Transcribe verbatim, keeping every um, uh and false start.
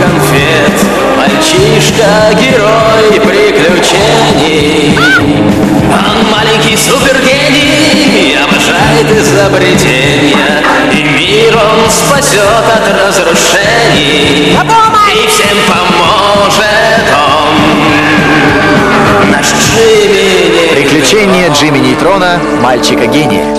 конфет. Мальчишка-герой приключений. Он маленький супергений, обожает изобретения, и мир он спасет от разрушений. И всем поможет он, наш Джимми. Приключения Джимми Нейтрона, мальчика-гения.